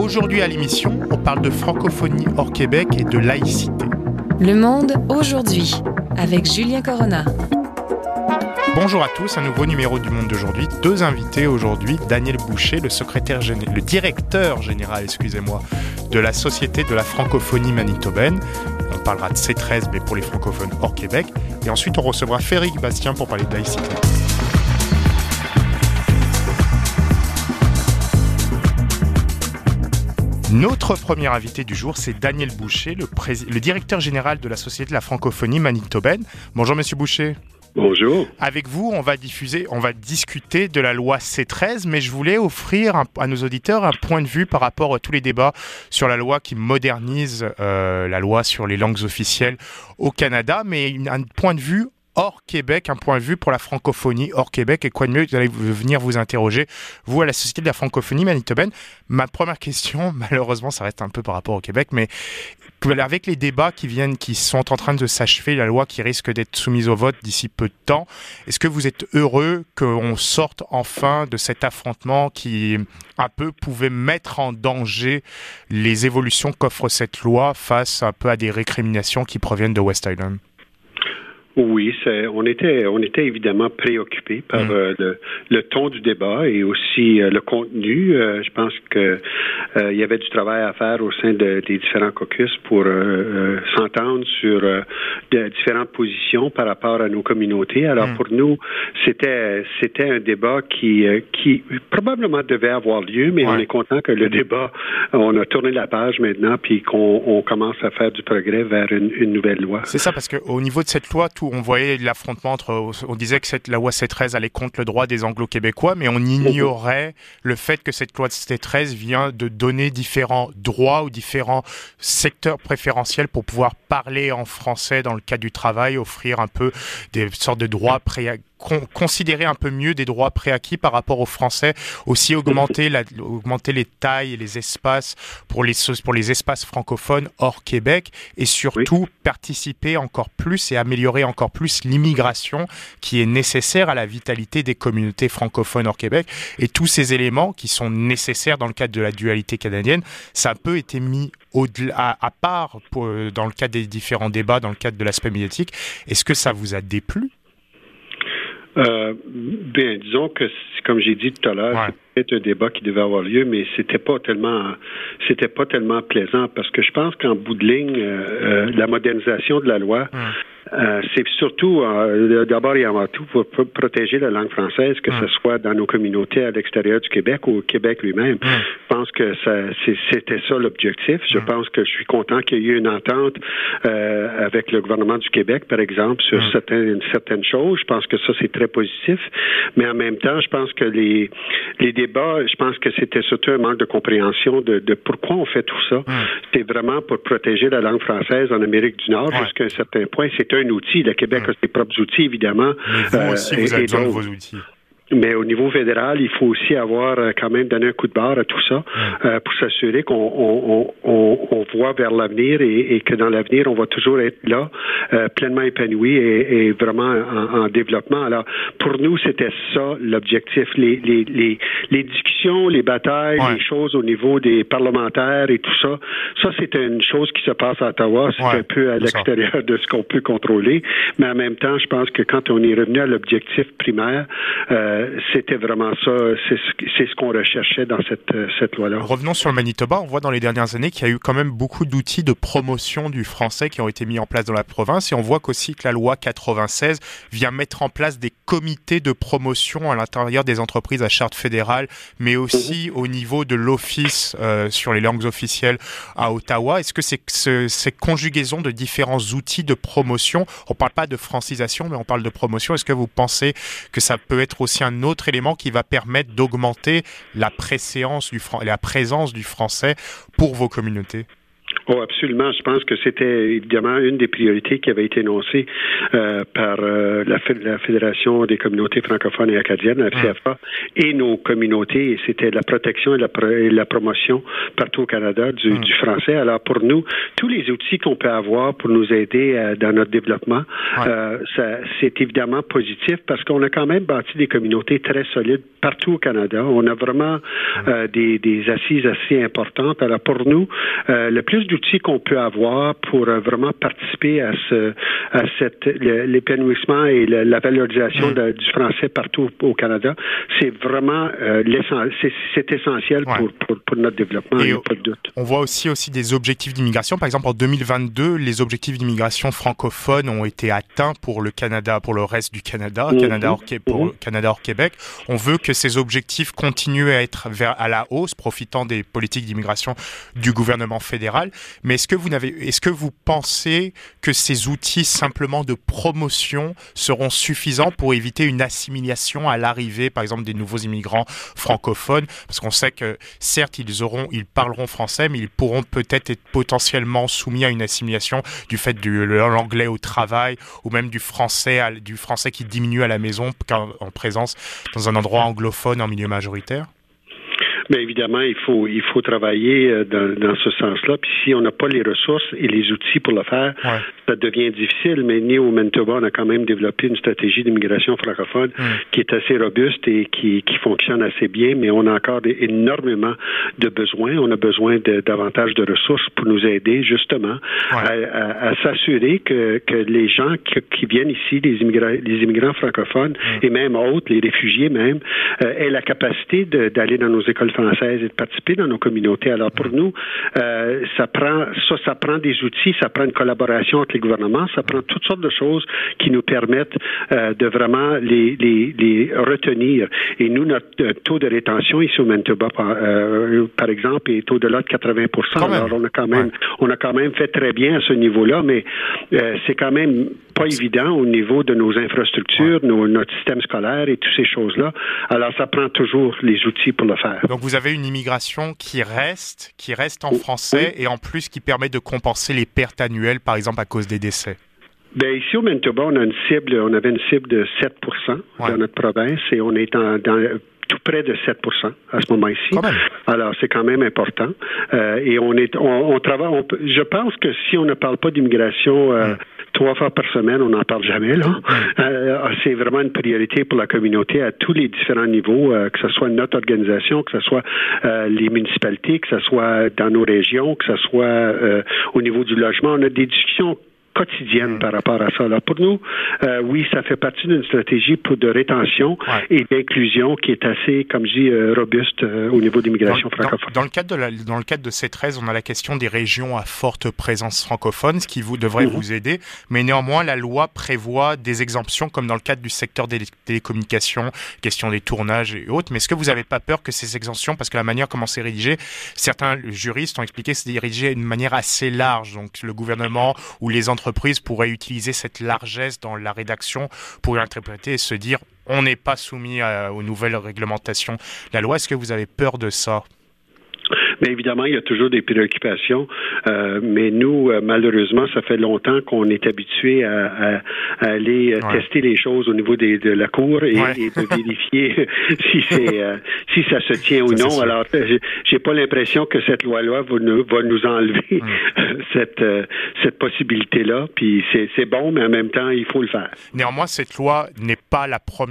Aujourd'hui à l'émission, on parle de francophonie hors Québec et de laïcité. Le Monde aujourd'hui, avec Julien Corona. Bonjour à tous, un nouveau numéro du Monde d'aujourd'hui. Deux invités aujourd'hui, Daniel Boucher, le directeur général, de la Société de la francophonie manitobaine. On parlera de C13, mais pour les francophones hors Québec. Et ensuite, on recevra Frédéric Bastien pour parler de laïcité. Notre premier invité du jour, c'est Daniel Boucher, le directeur général de la Société de la francophonie manitobaine. Bonjour Monsieur Boucher. Bonjour. Avec vous, on va discuter de la loi C13, mais je voulais offrir à nos auditeurs un point de vue par rapport à tous les débats sur la loi qui modernise la loi sur les langues officielles au Canada, mais un point de vue hors Québec, un point de vue pour la francophonie hors Québec. Et quoi de mieux que d'aller venir vous interroger, vous, à la Société de la francophonie manitobaine. Ma première question, malheureusement, ça reste un peu par rapport au Québec, mais avec les débats qui sont en train de s'achever, la loi qui risque d'être soumise au vote d'ici peu de temps, est-ce que vous êtes heureux qu'on sorte enfin de cet affrontement qui, un peu, pouvait mettre en danger les évolutions qu'offre cette loi face un peu à des récriminations qui proviennent de West Island? Oui, on était évidemment préoccupés par le ton du débat et aussi le contenu. Je pense que il y avait du travail à faire au sein des différents caucus pour s'entendre sur différentes positions par rapport à nos communautés. Alors pour nous, c'était un débat qui probablement devait avoir lieu, mais on est content que le débat, on a tourné la page maintenant, puis qu'on commence à faire du progrès vers une nouvelle loi. C'est ça, parce qu'au niveau de cette loi, on voyait l'affrontement on disait que la loi C13 allait contre le droit des Anglo-Québécois, mais on ignorait le fait que cette loi C13 vient de donner différents droits ou différents secteurs préférentiels pour pouvoir parler en français dans le cadre du travail, offrir un peu des sortes de droits considérer un peu mieux des droits préacquis par rapport aux Français, aussi augmenter les tailles et les espaces pour les espaces francophones hors Québec, et surtout participer encore plus et améliorer encore plus l'immigration qui est nécessaire à la vitalité des communautés francophones hors Québec. Et tous ces éléments qui sont nécessaires dans le cadre de la dualité canadienne, ça a un peu été mis à part dans le cadre des différents débats, dans le cadre de l'aspect médiatique. Est-ce que ça vous a déplu? Bien, disons que, comme j'ai dit tout à l'heure, c'était un débat qui devait avoir lieu, mais c'était pas tellement plaisant, parce que je pense qu'en bout de ligne, la modernisation de la loi, c'est surtout, d'abord et avant tout, pour protéger la langue française, que ce soit dans nos communautés à l'extérieur du Québec ou au Québec lui-même. Je pense que c'était ça l'objectif. Je pense que je suis content qu'il y ait eu une entente avec le gouvernement du Québec, par exemple, sur certaines choses. Je pense que ça, c'est très positif. Mais en même temps, je pense que les débats, je pense que c'était surtout un manque de compréhension de pourquoi on fait tout ça. C'est vraiment pour protéger la langue française en Amérique du Nord jusqu'à un certain point. C'est un outil. Le Québec a ses propres outils, évidemment. Mais vous aussi, vous avez besoin de vos outils. Mais au niveau fédéral, il faut aussi avoir quand même donné un coup de barre à tout ça pour s'assurer qu'on voit vers l'avenir et que dans l'avenir, on va toujours être là, pleinement épanoui et vraiment en développement. Alors, pour nous, c'était ça l'objectif. Les discussions, les batailles, les choses au niveau des parlementaires et tout ça, c'est une chose qui se passe à Ottawa. C'est un peu à l'extérieur de ce qu'on peut contrôler. Mais en même temps, je pense que quand on est revenu à l'objectif primaire, c'était vraiment ça, c'est ce qu'on recherchait dans cette loi-là. Revenons sur le Manitoba. On voit dans les dernières années qu'il y a eu quand même beaucoup d'outils de promotion du français qui ont été mis en place dans la province, et on voit qu'aussi que la loi 96 vient mettre en place des comités de promotion à l'intérieur des entreprises à charte fédérale, mais aussi au niveau de l'Office sur les langues officielles à Ottawa. Est-ce que ces conjugaisons de différents outils de promotion, on ne parle pas de francisation, mais on parle de promotion, est-ce que vous pensez que ça peut être aussi un autre élément qui va permettre d'augmenter la présence du français pour vos communautés? Oh, absolument. Je pense que c'était évidemment une des priorités qui avait été énoncée par la Fédération des communautés francophones et acadiennes, la FCFA, et nos communautés. Et c'était la protection et la promotion partout au Canada du français. Alors pour nous, tous les outils qu'on peut avoir pour nous aider dans notre développement, c'est évidemment positif parce qu'on a quand même bâti des communautés très solides partout au Canada. On a vraiment des assises assez importantes. Alors pour nous, le plus d'outils qu'on peut avoir pour vraiment participer à l'épanouissement et la valorisation du français partout au Canada, c'est vraiment c'est essentiel pour notre développement, il n'y a pas de doute. On voit aussi des objectifs d'immigration. Par exemple, en 2022, les objectifs d'immigration francophone ont été atteints pour le Canada, pour le reste du Canada, Canada hors Québec. On veut que ces objectifs continuent à être à la hausse, profitant des politiques d'immigration du gouvernement fédéral. Mais est-ce que vous pensez que ces outils simplement de promotion seront suffisants pour éviter une assimilation à l'arrivée, par exemple, des nouveaux immigrants francophones? Parce qu'on sait que, certes, ils parleront français, mais ils pourront peut-être être potentiellement soumis à une assimilation du fait de l'anglais au travail ou même du français qui diminue à la maison en présence dans un endroit anglophone en milieu majoritaire? Bien évidemment, il faut travailler dans ce sens-là. Puis si on n'a pas les ressources et les outils pour le faire, ça devient difficile. Mais nous, au Manitoba, on a quand même développé une stratégie d'immigration francophone qui est assez robuste et qui fonctionne assez bien. Mais on a encore énormément de besoins. On a besoin davantage de ressources pour nous aider justement à s'assurer que les gens qui viennent ici, les immigrants francophones et même autres, les réfugiés même, aient la capacité d'aller dans nos écoles françaises et de participer dans nos communautés. Alors pour nous, ça prend des outils, ça prend une collaboration entre les gouvernements, ça prend toutes sortes de choses qui nous permettent de vraiment les retenir. Et nous, notre taux de rétention ici au Manitoba, par exemple, est au-delà de 80%. Alors on a quand même fait très bien à ce niveau-là, mais c'est quand même pas évident au niveau de nos infrastructures, notre système scolaire et toutes ces choses-là. Alors ça prend toujours les outils pour le faire. Donc vous avez une immigration qui reste en français et en plus qui permet de compenser les pertes annuelles, par exemple à cause des décès. Bien, ici au Manitoba, on avait une cible de 7% dans notre province et on est dans tout près de 7% à ce moment-ci. Alors, c'est quand même important. Et on travaille. Je pense que si on ne parle pas d'immigration 3 fois par semaine, on n'en parle jamais, là. C'est vraiment une priorité pour la communauté à tous les différents niveaux, que ce soit notre organisation, que ce soit les municipalités, que ce soit dans nos régions, que ce soit au niveau du logement. On a des discussions quotidienne par rapport à ça. Alors pour nous, oui, ça fait partie d'une stratégie de rétention et d'inclusion qui est assez, comme je dis, robuste au niveau d'immigration francophone. Dans le cadre de C13, on a la question des régions à forte présence francophone, ce qui devrait vous aider, mais néanmoins, la loi prévoit des exemptions comme dans le cadre du secteur des télécommunications, question des tournages et autres, mais est-ce que vous n'avez pas peur que ces exemptions, parce que la manière comment c'est rédigé, certains juristes ont expliqué que c'est rédigé d'une manière assez large, donc le gouvernement ou les entreprises pourraient utiliser cette largesse dans la rédaction pour l'interpréter et se dire on n'est pas soumis aux nouvelles réglementations de la loi. Est-ce que vous avez peur de ça? Mais évidemment, il y a toujours des préoccupations. Mais nous, malheureusement, ça fait longtemps qu'on est habitué à aller tester les choses au niveau de la Cour et de vérifier si ça se tient ou non. Alors, j'ai pas l'impression que cette loi-là va nous enlever cette possibilité-là. Puis c'est bon, mais en même temps, il faut le faire. Néanmoins, cette loi n'est pas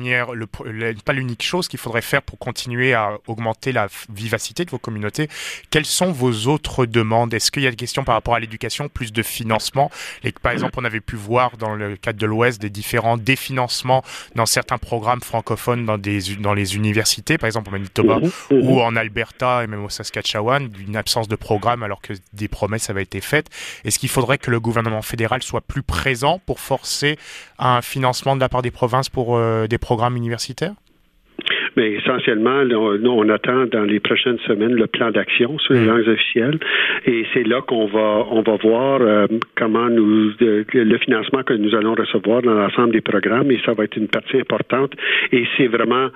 pas l'unique chose qu'il faudrait faire pour continuer à augmenter la vivacité de vos communautés. Quelles sont vos autres demandes? Est-ce qu'il y a des questions par rapport à l'éducation, plus de financement? Par exemple, on avait pu voir dans le cadre de l'Ouest des différents définancements dans certains programmes francophones dans les universités, par exemple au Manitoba ou en Alberta et même au Saskatchewan, d'une absence de programme alors que des promesses avaient été faites. Est-ce qu'il faudrait que le gouvernement fédéral soit plus présent pour forcer un financement de la part des provinces pour des programmes universitaires? Mais essentiellement, on attend dans les prochaines semaines le plan d'action sur les langues officielles. Et c'est là qu'on va voir comment le financement que nous allons recevoir dans l'ensemble des programmes. Et ça va être une partie importante. Et c'est vraiment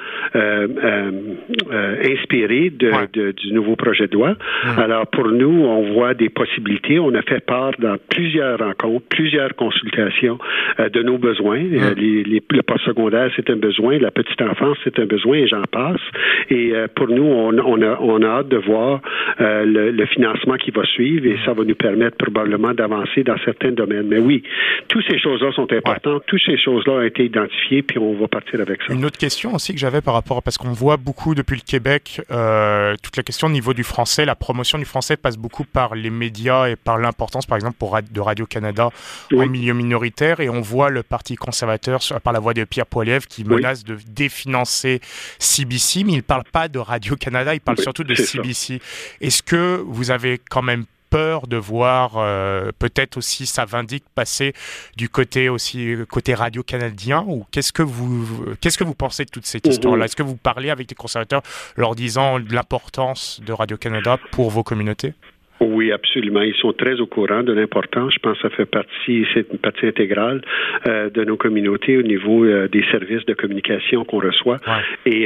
inspiré du nouveau projet de loi. Alors, pour nous, on voit des possibilités. On a fait part dans plusieurs rencontres, plusieurs consultations de nos besoins. Le postsecondaire, c'est un besoin. La petite enfance, c'est un besoin, et j'en passe. Et pour nous, on a hâte de voir le financement qui va suivre, et ça va nous permettre probablement d'avancer dans certains domaines. Mais oui, toutes ces choses-là sont importantes. Toutes ces choses-là ont été identifiées, puis on va partir avec ça. Une autre question aussi que j'avais par rapport, parce qu'on voit beaucoup depuis le Québec, toute la question au niveau du français, la promotion du français passe beaucoup par les médias et par l'importance, par exemple, de Radio-Canada en milieu minoritaire, et on voit le Parti conservateur, par la voix de Pierre Poilievre, qui menace de définancer CBC, mais il ne parle pas de Radio-Canada, il parle surtout de CBC. Est-ce que vous avez quand même peur de voir peut-être aussi ça Vindique passer du côté radio-canadien, ou qu'est-ce que vous pensez de toute cette histoire-là? Est-ce que vous parlez avec les conservateurs leur disant l'importance de Radio-Canada pour vos communautés? Oui, absolument. Ils sont très au courant de l'importance. Je pense que c'est une partie intégrale de nos communautés au niveau des services de communication qu'on reçoit. Et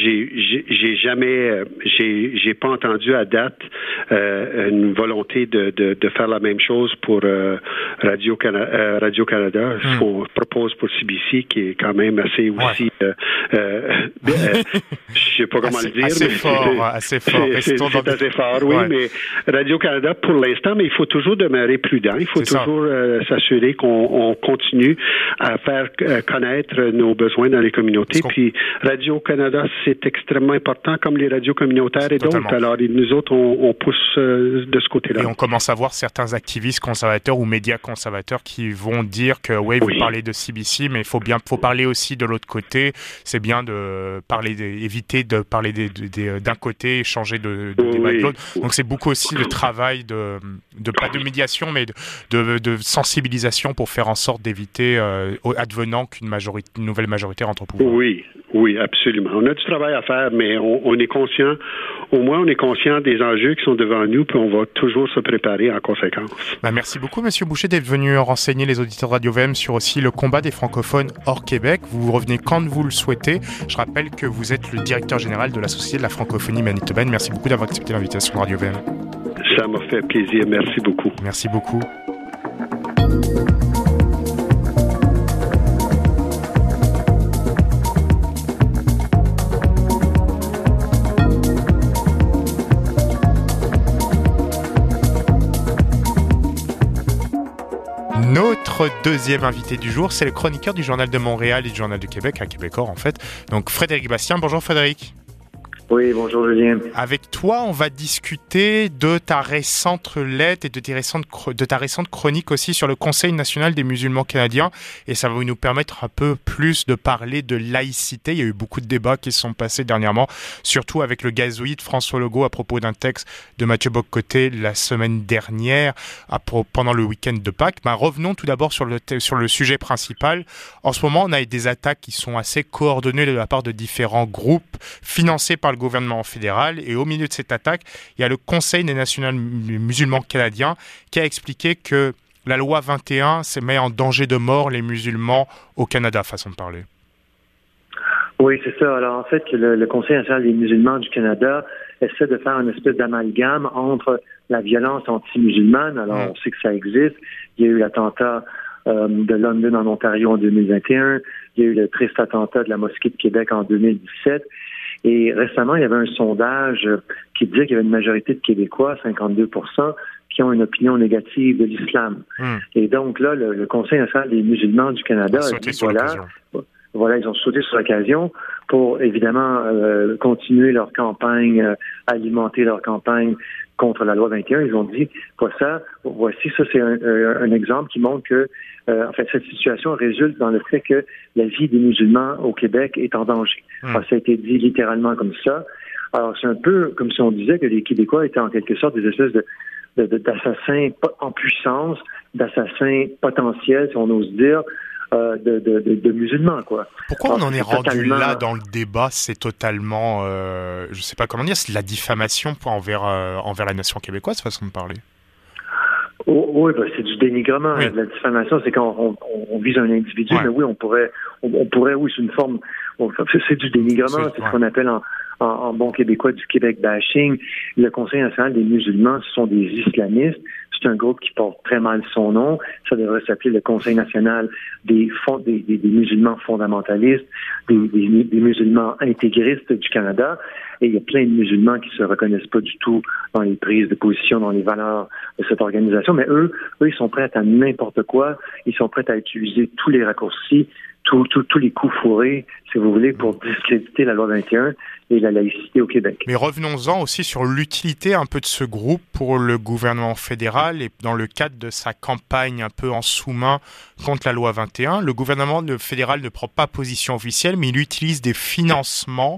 j'ai pas entendu à date une volonté de faire la même chose pour Radio-Canada, ce qu'on propose pour CBC, qui est quand même assez aussi, je sais pas comment le dire, assez fort. C'est assez fort, oui, mais Radio-Canada pour l'instant, mais il faut toujours demeurer prudent. Il faut toujours s'assurer qu'on continue à faire connaître nos besoins dans les communautés. Puis Radio-Canada, c'est extrêmement important, comme les radios communautaires et d'autres. Alors, nous autres, on pousse de ce côté-là. Et on commence à voir certains activistes conservateurs ou médias conservateurs qui vont dire que, vous parlez de CBC, mais il faut parler aussi de l'autre côté. C'est bien éviter de parler d'un côté et changer de débat de l'autre. Donc, c'est beaucoup aussi le travail pas de médiation, mais de sensibilisation pour faire en sorte d'éviter, advenant qu'une nouvelle majorité rentre au pouvoir. Oui, absolument. On a du travail à faire, mais on est conscient, au moins on est conscient des enjeux qui sont devant nous, puis on va toujours se préparer en conséquence. Merci beaucoup, M. Boucher, d'être venu renseigner les auditeurs de Radio-VM sur aussi le combat des francophones hors Québec. Vous revenez quand vous le souhaitez. Je rappelle que vous êtes le directeur général de la Société de la francophonie manitobaine. Merci beaucoup d'avoir accepté l'invitation de Radio-VM. Ça m'a fait plaisir. Merci beaucoup. Merci beaucoup. Notre deuxième invité du jour, c'est le chroniqueur du Journal de Montréal et du Journal du Québec, un Québécois en fait. Donc Frédéric Bastien. Bonjour Frédéric. Oui, bonjour Julien. Avec toi, on va discuter de ta récente lettre et de ta récente chronique aussi sur le Conseil national des musulmans canadiens. Et ça va nous permettre un peu plus de parler de laïcité. Il y a eu beaucoup de débats qui se sont passés dernièrement, surtout avec le gazoïde François Legault à propos d'un texte de Mathieu Bock-Côté la semaine dernière, pendant le week-end de Pâques. Revenons tout d'abord sur le sujet principal. En ce moment, on a des attaques qui sont assez coordonnées de la part de différents groupes financés par le gouvernement fédéral, et au milieu de cette attaque, il y a le Conseil des nationaux musulmans canadiens qui a expliqué que la loi 21 met en danger de mort les musulmans au Canada, façon de parler. Oui, c'est ça. Alors en fait, le Conseil national des musulmans du Canada essaie de faire une espèce d'amalgame entre la violence anti-musulmane. Alors on sait que ça existe. Il y a eu l'attentat de London en Ontario en 2021. Il y a eu le triste attentat de la mosquée de Québec en 2017. Et récemment, il y avait un sondage qui disait qu'il y avait une majorité de Québécois, 52%, qui ont une opinion négative de l'islam. Et donc là, le Conseil national des musulmans du Canada a dit, voilà, ils ont sauté sur l'occasion pour, évidemment, continuer leur campagne, alimenter leur campagne contre la loi 21. Ils ont dit, voici, ça c'est un exemple qui montre que, en fait, cette situation résulte dans le fait que la vie des musulmans au Québec est en danger. Alors, ça a été dit littéralement comme ça. Alors, c'est un peu comme si on disait que les Québécois étaient en quelque sorte des espèces d'assassins en puissance, d'assassins potentiels, si on ose dire. de musulmans, quoi. Pourquoi on en est rendu là dans le débat? C'est totalement, je sais pas comment dire, c'est de la diffamation envers la nation québécoise, façon de parler. Oui, c'est du dénigrement. Oui. La diffamation, c'est quand on vise un individu, mais oui, on pourrait, oui, c'est une forme, c'est du dénigrement, c'est ce qu'on appelle en bon québécois du Québec bashing. Le Conseil national des musulmans, ce sont des islamistes. C'est un groupe qui porte très mal son nom. Ça devrait s'appeler le Conseil national des musulmans fondamentalistes, des musulmans intégristes du Canada. Et il y a plein de musulmans qui se reconnaissent pas du tout dans les prises de position, dans les valeurs de cette organisation. Mais eux, ils sont prêts à n'importe quoi. Ils sont prêts à utiliser tous les raccourcis, tous les coups fourrés, si vous voulez, pour discréditer la loi 21 et la laïcité au Québec. Mais revenons-en aussi sur l'utilité un peu de ce groupe pour le gouvernement fédéral et dans le cadre de sa campagne un peu en sous-main contre la loi 21. Le gouvernement fédéral ne prend pas position officielle, mais il utilise des financements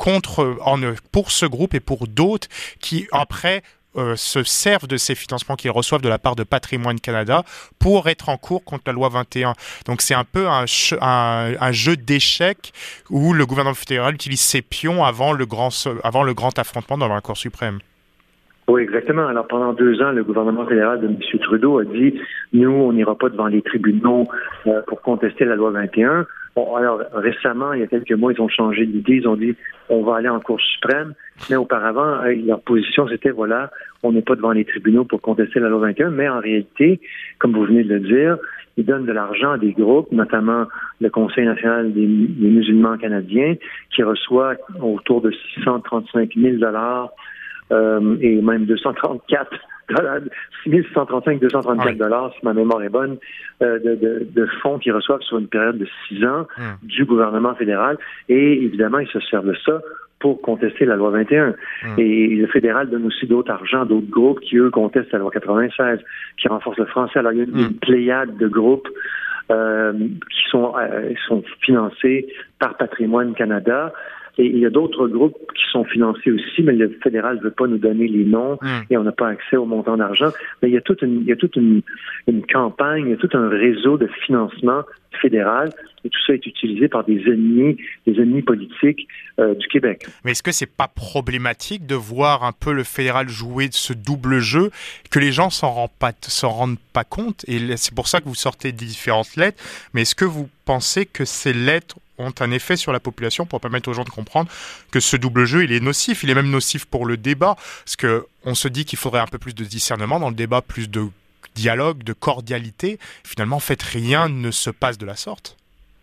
pour ce groupe et pour d'autres qui, après, se servent de ces financements qu'ils reçoivent de la part de Patrimoine Canada pour être en cours contre la loi 21. Donc c'est un peu un jeu d'échecs où le gouvernement fédéral utilise ses pions avant le grand affrontement dans la Cour suprême. Oui, exactement. Alors, pendant 2 ans, le gouvernement fédéral de M. Trudeau a dit, nous, on n'ira pas devant les tribunaux pour contester la loi 21. Bon, alors, récemment, il y a quelques mois, ils ont changé d'idée. Ils ont dit, on va aller en Cour suprême. Mais auparavant, leur position, c'était, voilà, on n'est pas devant les tribunaux pour contester la loi 21. Mais en réalité, comme vous venez de le dire, ils donnent de l'argent à des groupes, notamment le Conseil national des musulmans canadiens, qui reçoit autour de 635 000 et même 234 635 $, si ma mémoire est bonne, de fonds qu'ils reçoivent sur une période de 6 ans du gouvernement fédéral. Et évidemment, ils se servent de ça pour contester la loi 21. Et le fédéral donne aussi d'autres argent, d'autres groupes qui, eux, contestent la loi 96, qui renforcent le français. Alors, il y a une pléiade de groupes qui sont financés par Patrimoine Canada. Et il y a d'autres groupes qui sont financés aussi, mais le fédéral ne veut pas nous donner les noms et on n'a pas accès au montant d'argent. Mais il y a toute une campagne, il y a tout un réseau de financement fédéral et tout ça est utilisé par des ennemis politiques du Québec. Mais est-ce que c'est pas problématique de voir un peu le fédéral jouer de ce double jeu, que les gens s'en rendent pas compte? Et c'est pour ça que vous sortez différentes lettres. Mais est-ce que vous pensez que ces lettres ont un effet sur la population pour permettre aux gens de comprendre que ce double jeu, il est nocif. Il est même nocif pour le débat. Parce qu'on se dit qu'il faudrait un peu plus de discernement dans le débat, plus de dialogue, de cordialité. Finalement, en fait, rien ne se passe de la sorte.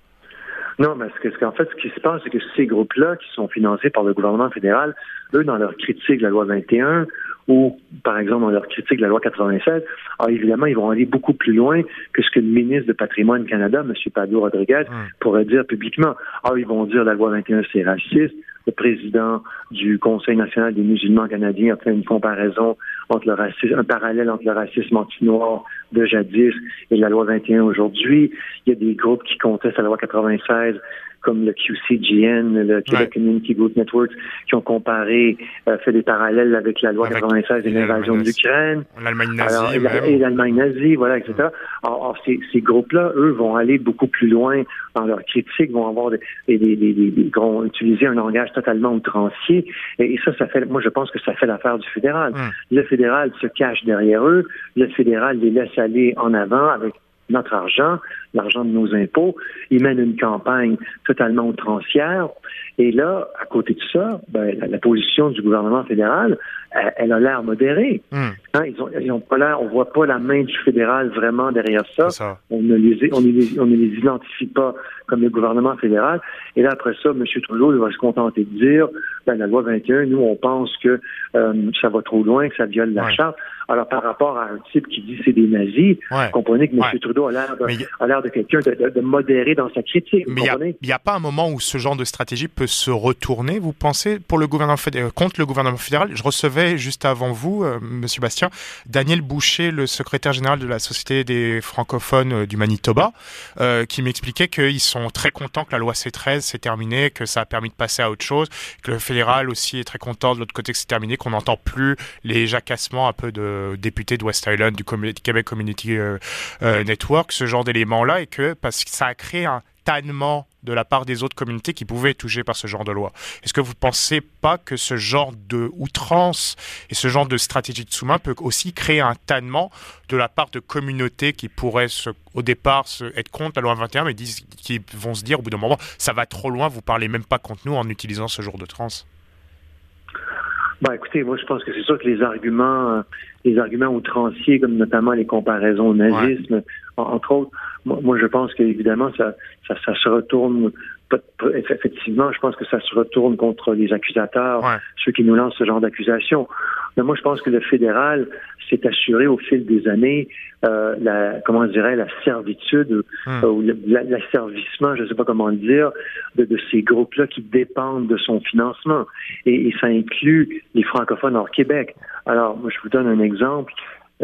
Non, mais ce qui se passe, c'est que ces groupes-là, qui sont financés par le gouvernement fédéral, eux, dans leur critique de la loi 21, ou, par exemple, dans leur critique de la loi 96, alors évidemment, ils vont aller beaucoup plus loin que ce que le ministre de Patrimoine Canada, M. Pablo Rodriguez, pourrait dire publiquement. Alors, ils vont dire la loi 21, c'est raciste. Le président du Conseil national des musulmans canadiens a fait une comparaison entre un parallèle entre le racisme anti-noir de jadis et la loi 21 aujourd'hui. Il y a des groupes qui contestent la loi 96, comme le QCGN, le Québec Community Group Network, qui ont comparé, fait des parallèles avec la loi 96 et l'invasion de l'Ukraine. L'Allemagne nazie. Et l'Allemagne nazie, voilà, etc. Alors ces groupes-là, eux, vont aller beaucoup plus loin dans leur critique, vont avoir vont utiliser un langage totalement outrancier. Et ça fait, moi, je pense que ça fait l'affaire du fédéral. Le fédéral se cache derrière eux. Le fédéral les laisse aller en avant avec notre argent, l'argent de nos impôts. Ils mènent une campagne totalement outrancière. Et là, à côté de ça, la position du gouvernement fédéral, elle a l'air modérée. Ils ont pas l'air, on voit pas la main du fédéral vraiment derrière ça. On ne les identifie pas comme le gouvernement fédéral. Et là, après ça, M. Trudeau, il va se contenter de dire, la loi 21, nous, on pense que ça va trop loin, que ça viole la charte. Alors, par rapport à un type qui dit c'est des nazis, vous comprenez que M. Trudeau a l'air de quelqu'un de modéré dans sa critique. Mais il n'y a pas un moment où ce genre de stratégie peut se retourner, vous pensez, pour le gouvernement contre le gouvernement fédéral? Je recevais juste avant vous, M. Bastien, Daniel Boucher, le secrétaire général de la Société des francophones du Manitoba, qui m'expliquait qu'ils sont très contents que la loi C13 s'est terminée, que ça a permis de passer à autre chose, que le fédéral aussi est très content de l'autre côté que c'est terminé, qu'on n'entend plus les jacassements un peu de députés de West Island, du Québec Community Network, ce genre d'éléments-là. là et parce que ça a créé un tannement de la part des autres communautés qui pouvaient être touchées par ce genre de loi. Est-ce que vous ne pensez pas que ce genre de outrance et ce genre de stratégie de sous-main peut aussi créer un tannement de la part de communautés qui pourraient au départ être contre la loi 21 mais qui vont se dire au bout d'un moment ça va trop loin, vous ne parlez même pas contre nous en utilisant ce genre de trans? Écoutez, moi je pense que c'est sûr que les arguments outranciers, comme notamment les comparaisons au nazisme, entre autres, moi je pense qu'évidemment ça se retourne, effectivement, je pense que ça se retourne contre les accusateurs, ceux qui nous lancent ce genre d'accusations. Mais moi je pense que le fédéral s'est assuré au fil des années la servitude ou l'asservissement, je ne sais pas comment le dire, de ces groupes-là qui dépendent de son financement. Et ça inclut les francophones hors Québec. Alors, moi, je vous donne un exemple.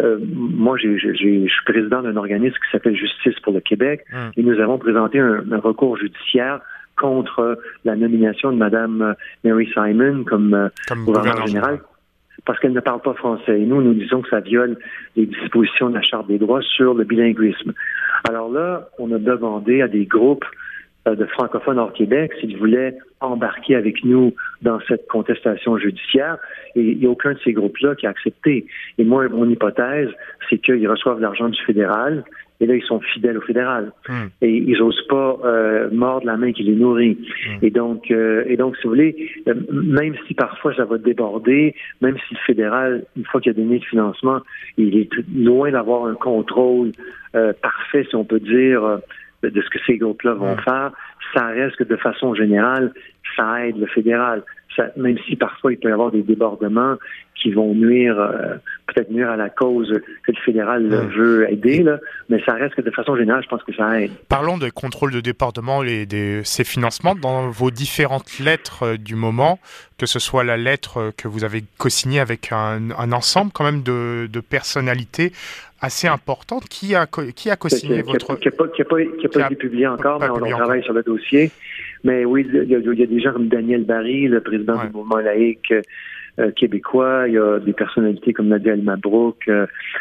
Moi, je suis président d'un organisme qui s'appelle Justice pour le Québec et nous avons présenté un recours judiciaire contre la nomination de Mme Mary Simon comme gouverneure générale parce qu'elle ne parle pas français. Et nous disons que ça viole les dispositions de la Charte des droits sur le bilinguisme. Alors là, on a demandé à des groupes de francophones hors Québec s'ils voulaient embarquer avec nous dans cette contestation judiciaire. Et il n'y a aucun de ces groupes-là qui a accepté. Et moi, mon hypothèse, c'est qu'ils reçoivent l'argent du fédéral et là, ils sont fidèles au fédéral. Et ils n'osent pas mordre la main qui les nourrit. Et donc, si vous voulez, même si parfois ça va déborder, même si le fédéral, une fois qu'il a donné le financement, il est loin d'avoir un contrôle parfait, si on peut dire, de ce que ces groupes-là vont faire, ça reste que de façon générale, ça aide le fédéral. Même si parfois il peut y avoir des débordements qui vont peut-être nuire à la cause que le fédéral veut aider, là, mais ça reste que de façon générale, je pense que ça aide. Parlons de contrôle de débordement et de ces financements. Dans vos différentes lettres du moment, que ce soit la lettre que vous avez co-signée avec un ensemble quand même de personnalités assez importantes, qui a co-signé votre... Qui n'a pas été publié encore, mais on travaille sur le dossier. Mais oui, il y a des gens comme Daniel Barry, le président du mouvement laïque québécois. Il y a des personnalités comme Nadia El Mabrouk,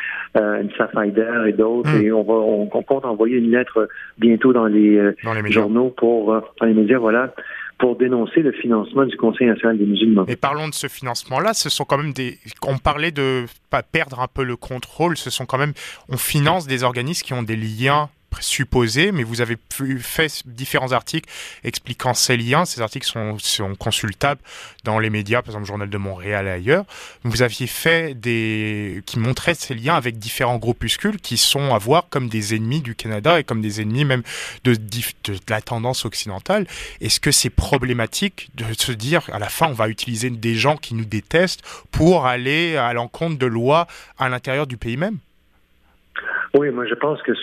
Nissa Faider et d'autres. Et on compte envoyer une lettre bientôt dans les journaux, dans les médias, pour dénoncer le financement du Conseil national des musulmans. Et parlons de ce financement-là, ce sont quand même on parlait de pas perdre un peu le contrôle, on finance des organismes qui ont des liens supposés, mais vous avez fait différents articles expliquant ces liens. Ces articles sont consultables dans les médias, par exemple le Journal de Montréal et ailleurs. Vous aviez fait qui montraient ces liens avec différents groupuscules qui sont à voir comme des ennemis du Canada et comme des ennemis même de la tendance occidentale. Est-ce que c'est problématique de se dire à la fin on va utiliser des gens qui nous détestent pour aller à l'encontre de lois à l'intérieur du pays même? Oui, moi je pense que ce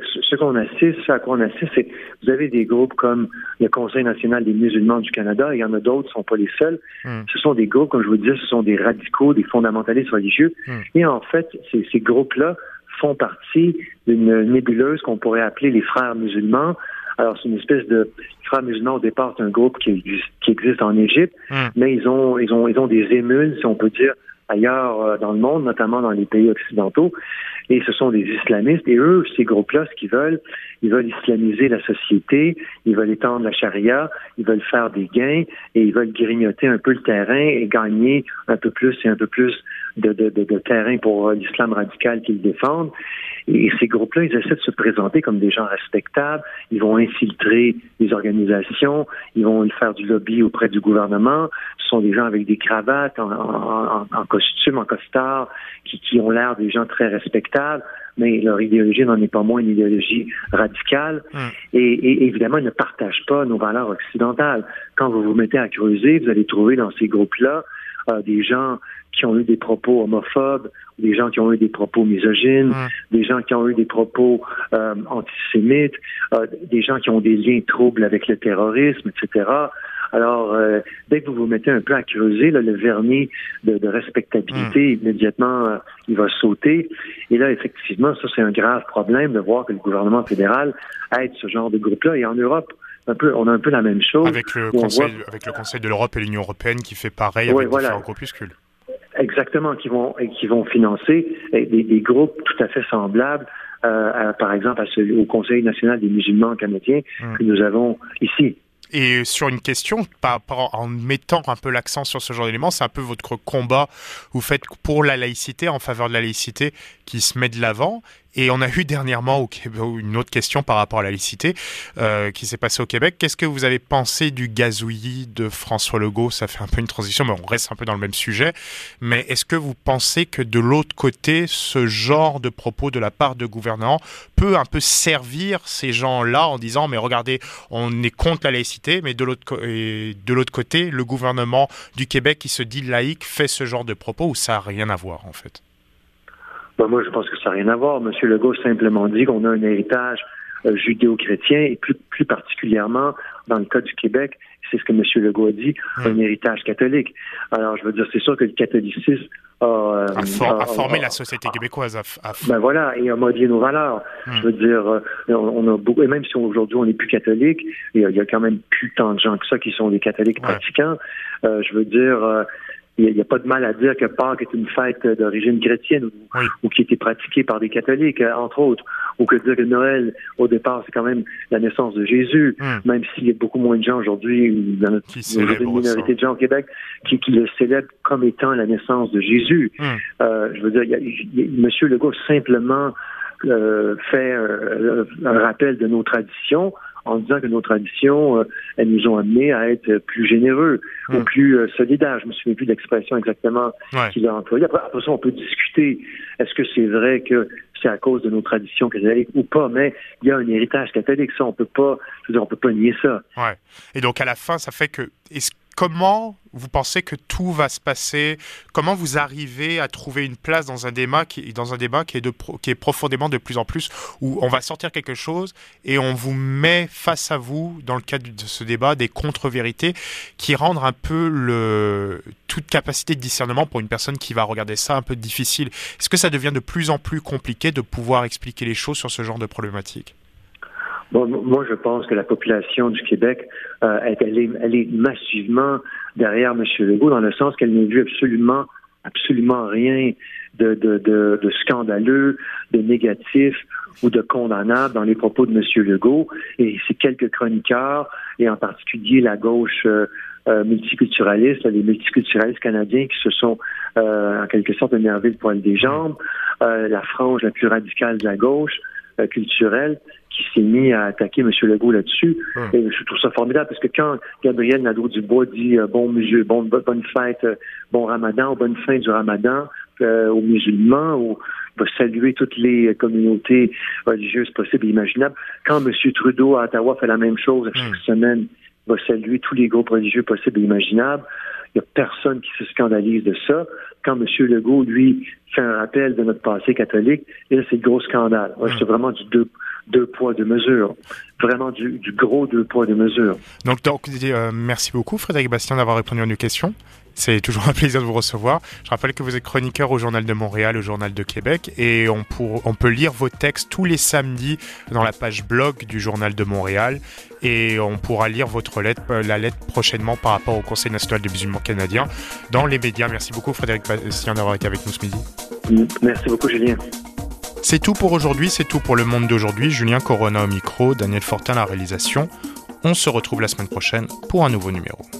à quoi on assiste, c'est vous avez des groupes comme le Conseil national des musulmans du Canada, et il y en a d'autres, ce ne sont pas les seuls. Ce sont des groupes, comme je vous disais, ce sont des radicaux, des fondamentalistes religieux. Et en fait, ces groupes-là font partie d'une nébuleuse qu'on pourrait appeler les frères musulmans. Alors, c'est une espèce de... Les frères musulmans, au départ, c'est un groupe qui existe en Égypte, mais ils ont des émules, si on peut dire, ailleurs dans le monde, notamment dans les pays occidentaux, et ce sont des islamistes, et eux, ces groupes-là, ce qu'ils veulent, ils veulent islamiser la société, ils veulent étendre la charia, ils veulent faire des gains, et ils veulent grignoter un peu le terrain et gagner un peu plus et un peu plus de terrain pour l'islam radical qu'ils défendent. Et ces groupes-là, ils essaient de se présenter comme des gens respectables, ils vont infiltrer les organisations, ils vont faire du lobby auprès du gouvernement, ce sont des gens avec des cravates, en costume, en costard, qui ont l'air des gens très respectables, mais leur idéologie n'en est pas moins une idéologie radicale. Et évidemment, ils ne partagent pas nos valeurs occidentales. Quand vous vous mettez à creuser, vous allez trouver dans ces groupes-là des gens qui ont eu des propos homophobes, des gens qui ont eu des propos misogynes, des gens qui ont eu des propos antisémites, des gens qui ont des liens troubles avec le terrorisme, etc. Alors, dès que vous vous mettez un peu à creuser, là, le vernis de respectabilité, immédiatement, il va sauter. Et là, effectivement, ça, c'est un grave problème de voir que le gouvernement fédéral aide ce genre de groupe-là. Et en Europe, on a un peu la même chose. Avec le Conseil de l'Europe et l'Union européenne qui fait pareil avec différents groupuscules. Exactement, qui vont financer des groupes tout à fait semblables par exemple, au Conseil national des musulmans canadiens que nous avons ici. Et sur une question, en mettant un peu l'accent sur ce genre d'éléments, c'est un peu votre combat vous faites pour la laïcité, en faveur de la laïcité, qui se met de l'avant. Et on a eu dernièrement une autre question par rapport à la laïcité qui s'est passée au Québec. Qu'est-ce que vous avez pensé du gazouillis de François Legault? Ça fait un peu une transition, mais on reste un peu dans le même sujet. Mais est-ce que vous pensez que de l'autre côté, ce genre de propos de la part de gouvernants peut un peu servir ces gens-là en disant « mais regardez, on est contre la laïcité, mais de l'autre côté, le gouvernement du Québec qui se dit laïque fait ce genre de propos » ou ça n'a rien à voir en fait? Moi, je pense que ça n'a rien à voir. M. Legault a simplement dit qu'on a un héritage judéo-chrétien et plus particulièrement, dans le cas du Québec, c'est ce que M. Legault a dit, un héritage catholique. Alors, je veux dire, c'est sûr que le catholicisme a formé la société québécoise. Ben voilà, et a modifié nos valeurs. Je veux dire, on a beaucoup, et même si aujourd'hui on n'est plus catholique, il y a quand même plus tant de gens que ça qui sont des catholiques pratiquants. Je veux dire, il n'y a pas de mal à dire que Pâques est une fête d'origine chrétienne ou qui a été pratiquée par des catholiques, entre autres. Ou que dire que Noël, au départ, c'est quand même la naissance de Jésus, même s'il y a beaucoup moins de gens aujourd'hui, dans une minorité de gens au Québec, qui le célèbrent comme étant la naissance de Jésus. Je veux dire, M. Legault simplement fait un rappel de nos traditions, en disant que nos traditions, elles nous ont amenés à être plus généreux ou plus solidaires. Je me souviens plus de l'expression exactement qu'il a employée. Après ça, on peut discuter. Est-ce que c'est vrai que c'est à cause de nos traditions catholiques ou pas? Mais il y a un héritage catholique. Ça, on peut pas nier ça. Ouais. Et donc, à la fin, ça fait que... Comment vous pensez que tout va se passer? Comment vous arrivez à trouver une place dans un débat qui est profondément de plus en plus, où on va sortir quelque chose et on vous met face à vous, dans le cadre de ce débat, des contre-vérités qui rendent un peu toute capacité de discernement pour une personne qui va regarder ça un peu difficile? Est-ce que ça devient de plus en plus compliqué de pouvoir expliquer les choses sur ce genre de problématique? Bon, moi, je pense que la population du Québec, elle est massivement derrière M. Legault, dans le sens qu'elle n'a vu absolument rien de scandaleux, de négatif ou de condamnable dans les propos de M. Legault. Et c'est quelques chroniqueurs, et en particulier la gauche multiculturaliste, les multiculturalistes canadiens qui se sont en quelque sorte énervés le poil des jambes, la frange la plus radicale de la gauche culturelle, qui s'est mis à attaquer M. Legault là-dessus. Et je trouve ça formidable parce que quand Gabriel Nadeau-Dubois dit bonne fête, bon ramadan, bonne fin du ramadan aux musulmans, ou va saluer toutes les communautés religieuses possibles et imaginables, quand M. Trudeau à Ottawa fait la même chose chaque semaine, va saluer tous les groupes religieux possibles et imaginables, il n'y a personne qui se scandalise de ça. Quand M. Legault, lui, fait un rappel de notre passé catholique, et là, c'est le gros scandale. C'est vraiment du deux poids, deux mesures. Vraiment du gros deux poids, deux mesures. Donc merci beaucoup, Frédéric Bastien, d'avoir répondu à nos questions. C'est toujours un plaisir de vous recevoir. Je rappelle que vous êtes chroniqueur au Journal de Montréal, au Journal de Québec, et on peut lire vos textes tous les samedis dans la page blog du Journal de Montréal, et on pourra lire la lettre prochainement par rapport au Conseil national des musulmans canadiens dans les médias. Merci beaucoup, Frédéric Bastien, d'avoir été avec nous ce midi. Merci beaucoup, Julien. C'est tout pour aujourd'hui, c'est tout pour Le Monde d'aujourd'hui. Julien Corona au micro, Daniel Fortin à la réalisation. On se retrouve la semaine prochaine pour un nouveau numéro.